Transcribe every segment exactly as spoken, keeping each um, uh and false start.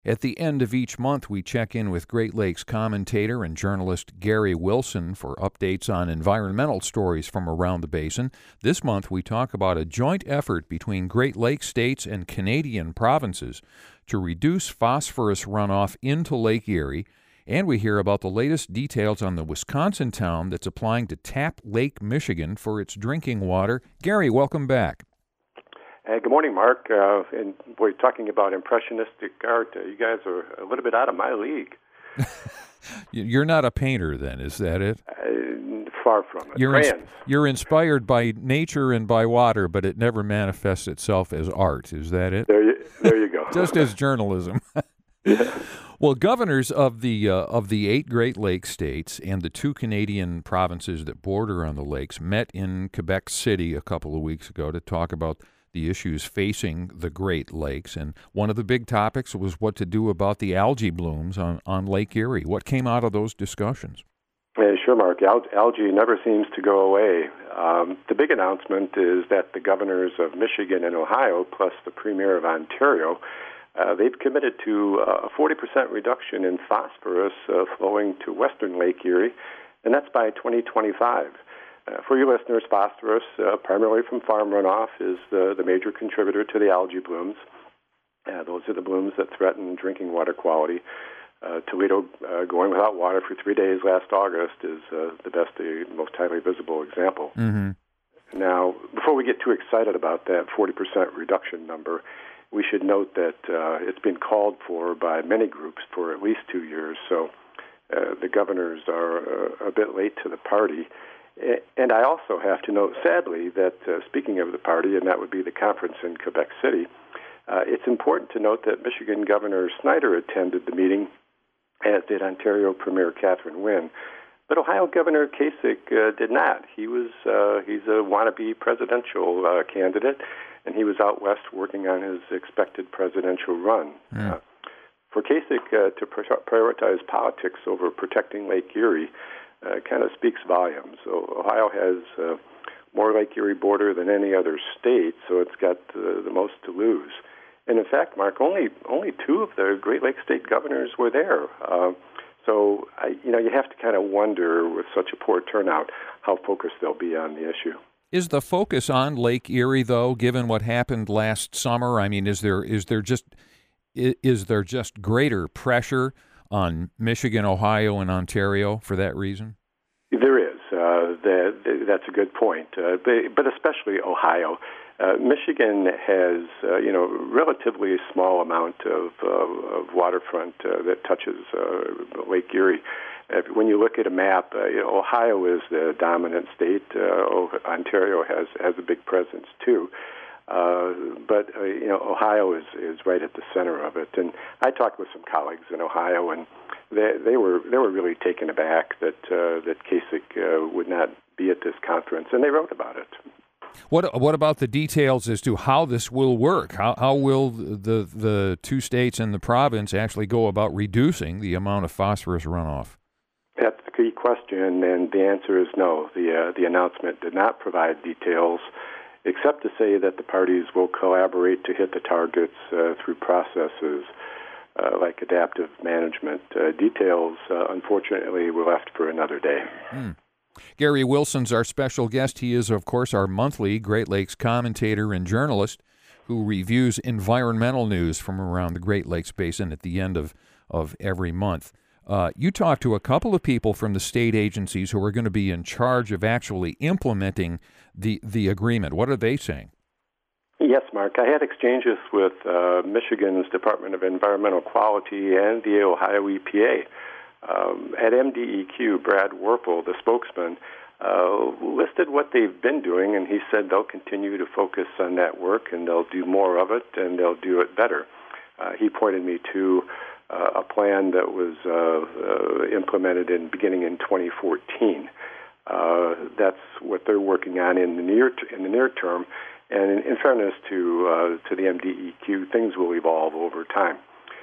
At the end of each month, we check in with Great Lakes commentator and journalist Gary Wilson for updates on environmental stories from around the basin. This month, we talk about a joint effort between Great Lakes states and Canadian provinces to reduce phosphorus runoff into Lake Erie, and we hear about the latest details on the Wisconsin town that's applying to tap Lake Michigan for its drinking water. Gary, welcome back. Hey, good morning, Mark. Uh, and boy, talking about impressionistic art, uh, you guys are a little bit out of my league. You're not a painter, then, is that it? Uh, far from it. You're, ins- you're inspired by nature and by water, but it never manifests itself as art. Is that it? There you, there you go. Just as journalism. Yeah. Well, governors of the uh, of the eight Great Lakes states and the two Canadian provinces that border on the lakes met in Quebec City a couple of weeks ago to talk about the issues facing the Great Lakes. And one of the big topics was what to do about the algae blooms on, on Lake Erie. What came out of those discussions? Yeah, sure, Mark. Al- algae never seems to go away. Um, the big announcement is that the governors of Michigan and Ohio, plus the Premier of Ontario, uh, they've committed to a forty percent reduction in phosphorus uh, flowing to western Lake Erie, and that's by twenty twenty-five. Uh, for your listeners, phosphorus, uh, primarily from farm runoff, is the, the major contributor to the algae blooms. Uh, those are the blooms that threaten drinking water quality. Uh, Toledo uh, going without water for three days last August is uh, the best, the most highly visible example. Mm-hmm. Now, before we get too excited about that forty percent reduction number, we should note that uh, it's been called for by many groups for at least two years, so uh, the governors are uh, a bit late to the party. And I also have to note, sadly, that uh, speaking of the party, and that would be the conference in Quebec City, uh, it's important to note that Michigan Governor Snyder attended the meeting, as did Ontario Premier Catherine Wynne. But Ohio Governor Kasich uh, did not. He was uh, he's a wannabe presidential uh, candidate, and he was out west working on his expected presidential run. Mm. Uh, for Kasich uh, to prioritize politics over protecting Lake Erie Uh, kind of speaks volumes. So Ohio has uh, more Lake Erie border than any other state, so it's got uh, the most to lose. And in fact, Mark, only only two of the Great Lakes state governors were there. Uh, so I, you know, you have to kind of wonder, with such a poor turnout, how focused they'll be on the issue. Is the focus on Lake Erie, though, given what happened last summer? I mean, is there is there just is there just greater pressure on Michigan, Ohio, and Ontario for that reason? There is. Uh, the, the, that's a good point. Uh, but, but especially Ohio. Uh, Michigan has, uh, you know, relatively small amount of, uh, of waterfront uh, that touches uh, Lake Erie. Uh, when you look at a map, uh, you know, Ohio is the dominant state. Uh, Ontario has, has a big presence, too. Uh, but, uh, you know, Ohio is, is right at the center of it. And I talked with some colleagues in Ohio, and they, they were they were really taken aback that uh, that Kasich uh, would not be at this conference, and they wrote about it. What what about the details as to how this will work? How how will the the two states and the province actually go about reducing the amount of phosphorus runoff? That's the key question, and the answer is no. The uh, the announcement did not provide details, except to say that the parties will collaborate to hit the targets uh, through processes uh, like adaptive management. Uh, details, uh, unfortunately, were left for another day. Mm. Gary Wilson's our special guest. He is, of course, our monthly Great Lakes commentator and journalist who reviews environmental news from around the Great Lakes Basin at the end of, of every month. Uh, you talked to a couple of people from the state agencies who are going to be in charge of actually implementing the, the agreement. What are they saying? Yes, Mark. I had exchanges with uh, Michigan's Department of Environmental Quality and the Ohio E P A. Um, at M D E Q, Brad Werpel, the spokesman, uh, listed what they've been doing, and he said they'll continue to focus on that work, and they'll do more of it, and they'll do it better. Uh, he pointed me to uh, a plan that was uh, uh, implemented in beginning in twenty fourteen. Uh, that's what they're working on in the near t- in the near term, and in, in fairness to uh, to the M D E Q, things will evolve over time.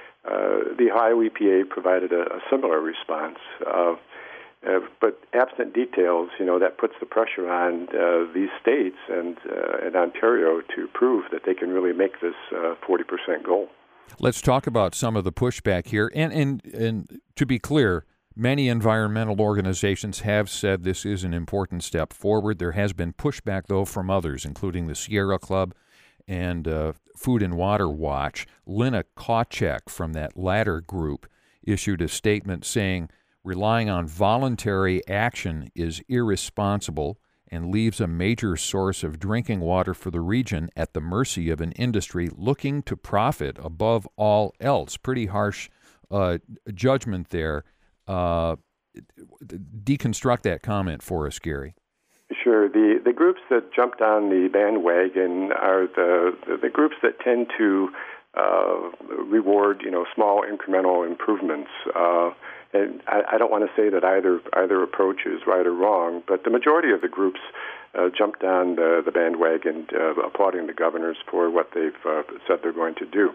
Uh, the Ohio E P A provided a, a similar response, uh, uh, but absent details, you know, that puts the pressure on uh, these states and uh, and Ontario to prove that they can really make this uh, forty percent goal. Let's talk about some of the pushback here. And, and, and to be clear, many environmental organizations have said this is an important step forward. There has been pushback, though, from others, including the Sierra Club and uh, Food and Water Watch. Lina Kawchek from that latter group issued a statement saying relying on voluntary action is irresponsible and leaves a major source of drinking water for the region at the mercy of an industry looking to profit above all else. Pretty harsh uh, judgment there. Uh, deconstruct that comment for us, Gary. Sure. The, the groups that jumped on the bandwagon are the, the, the groups that tend to uh, reward, you know, small incremental improvements. Uh, And I, I don't want to say that either either approach is right or wrong, but the majority of the groups uh, jumped on the, the bandwagon, uh, applauding the governors for what they've uh, said they're going to do.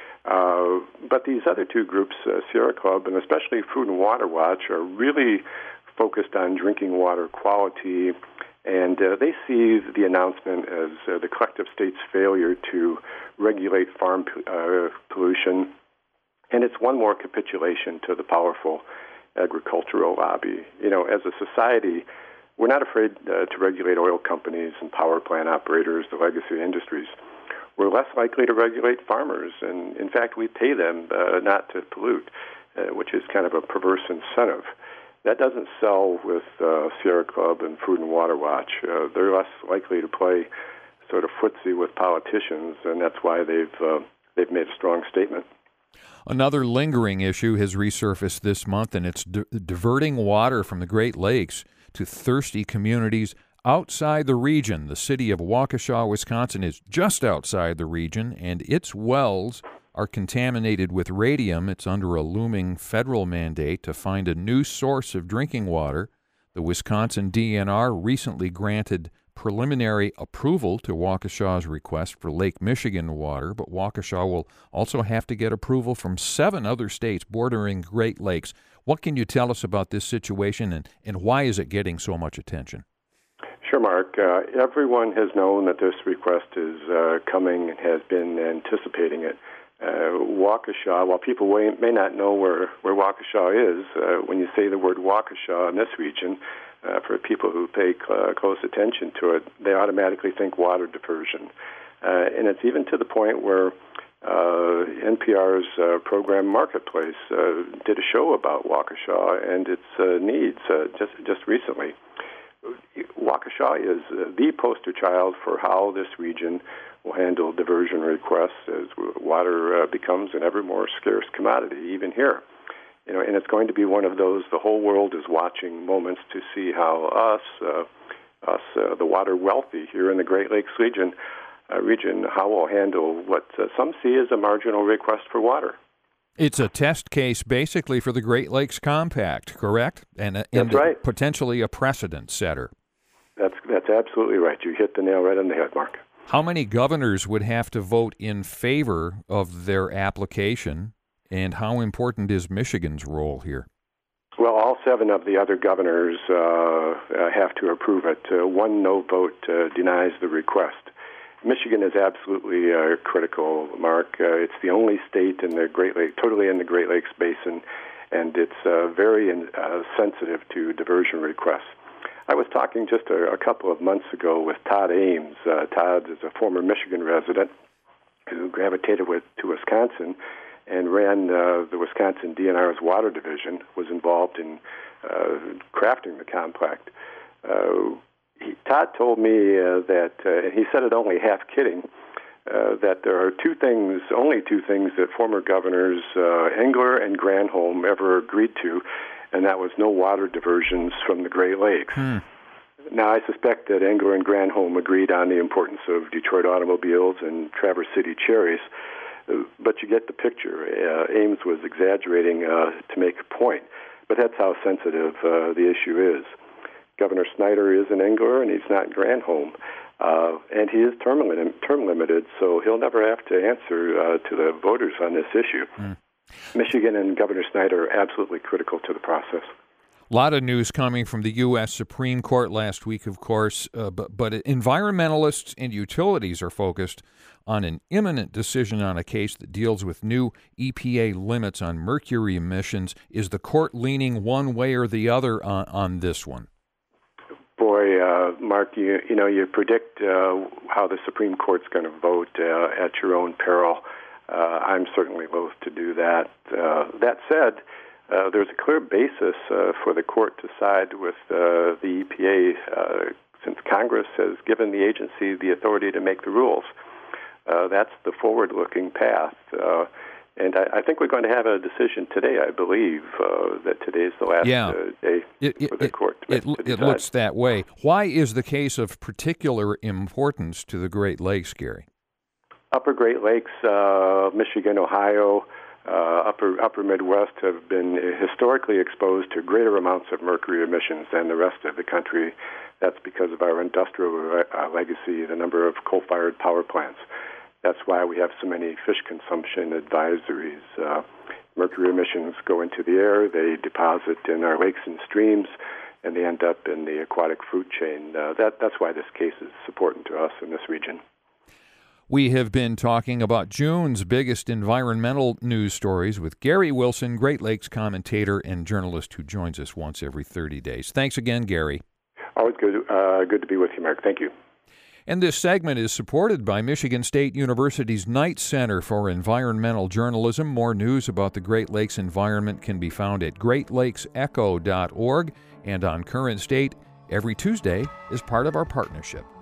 Uh, but these other two groups, uh, Sierra Club and especially Food and Water Watch, are really focused on drinking water quality, and uh, they see the announcement as uh, the collective state's failure to regulate farm uh, pollution. And it's one more capitulation to the powerful agricultural lobby. You know, as a society, we're not afraid uh, to regulate oil companies and power plant operators, the legacy industries. We're less likely to regulate farmers, and in fact, we pay them uh, not to pollute, uh, which is kind of a perverse incentive. That doesn't sell with uh, Sierra Club and Food and Water Watch. Uh, they're less likely to play sort of footsie with politicians, and that's why they've uh, they've made a strong statement. Another lingering issue has resurfaced this month, and it's di- diverting water from the Great Lakes to thirsty communities outside the region. The city of Waukesha, Wisconsin, is just outside the region, and its wells are contaminated with radium. It's under a looming federal mandate to find a new source of drinking water. The Wisconsin D N R recently granted preliminary approval to Waukesha's request for Lake Michigan water, but Waukesha will also have to get approval from seven other states bordering Great Lakes. What can you tell us about this situation, and, and why is it getting so much attention? Sure, Mark. Uh, everyone has known that this request is uh, coming and has been anticipating it. Uh, Waukesha, while people may not know where, where Waukesha is, uh, when you say the word Waukesha in this region, Uh, for people who pay uh, close attention to it, they automatically think water diversion. Uh, and it's even to the point where uh, N P R's uh, program Marketplace uh, did a show about Waukesha and its uh, needs uh, just just recently. Waukesha is uh, the poster child for how this region will handle diversion requests as water uh, becomes an ever more scarce commodity, even here. You know, and it's going to be one of those the whole world is watching moments to see how us, uh, us, uh, the water wealthy here in the Great Lakes region, uh, region, how we'll handle what uh, some see as a marginal request for water. It's a test case, basically, for the Great Lakes Compact, correct? And, uh, and that's right. Potentially a precedent setter. That's that's absolutely right. You hit the nail right on the head, Mark. How many governors would have to vote in favor of their application? And how important is Michigan's role here? Well, all seven of the other governors uh, uh, have to approve it. Uh, one no vote uh, denies the request. Michigan is absolutely uh, critical, Mark. Uh, it's the only state in the Great Lakes, totally in the Great Lakes Basin, and it's uh, very uh, sensitive to diversion requests. I was talking just a, a couple of months ago with Todd Ames. Uh, Todd is a former Michigan resident who gravitated with, to Wisconsin and ran uh, the Wisconsin D N R's water division, was involved in uh, crafting the compact. Uh, he, Todd told me uh, that, uh, and he said it only half kidding, uh, that there are two things, only two things that former governors uh, Engler and Granholm ever agreed to, and that was no water diversions from the Great Lakes. Hmm. Now, I suspect that Engler and Granholm agreed on the importance of Detroit automobiles and Traverse City cherries, but you get the picture. Uh, Ames was exaggerating uh, to make a point, but that's how sensitive uh, the issue is. Governor Snyder is in Engler, and he's not in Granholm, uh, and he is term, lim- term limited, so he'll never have to answer uh, to the voters on this issue. Mm. Michigan and Governor Snyder are absolutely critical to the process. A lot of news coming from the U S Supreme Court last week, of course, uh, but, but environmentalists and utilities are focused on an imminent decision on a case that deals with new E P A limits on mercury emissions. Is the court leaning one way or the other on, on this one? Boy, uh, Mark, you, you know, you predict uh, how the Supreme Court's going to vote uh, at your own peril. Uh, I'm certainly loath to do that. Uh, that said, uh, there's a clear basis uh, for the court to side with uh, the E P A uh, since Congress has given the agency the authority to make the rules. Uh, that's the forward-looking path. Uh, and I, I think we're going to have a decision today, I believe, uh, that today's the last yeah. uh, day it, it, for the it, court to, it, to it looks that way. Why is the case of particular importance to the Great Lakes, Gary? Upper Great Lakes, uh, Michigan, Ohio, uh, upper upper Midwest have been historically exposed to greater amounts of mercury emissions than the rest of the country. That's because of our industrial uh, legacy, the number of coal-fired power plants. That's why we have so many fish consumption advisories. Uh, mercury emissions go into the air, they deposit in our lakes and streams, and they end up in the aquatic food chain. Uh, that, that's why this case is important to us in this region. We have been talking about June's biggest environmental news stories with Gary Wilson, Great Lakes commentator and journalist who joins us once every thirty days. Thanks again, Gary. Always good, uh, good to be with you, Mark. Thank you. And this segment is supported by Michigan State University's Knight Center for Environmental Journalism. More news about the Great Lakes environment can be found at great lakes echo dot org and on Current State every Tuesday as part of our partnership.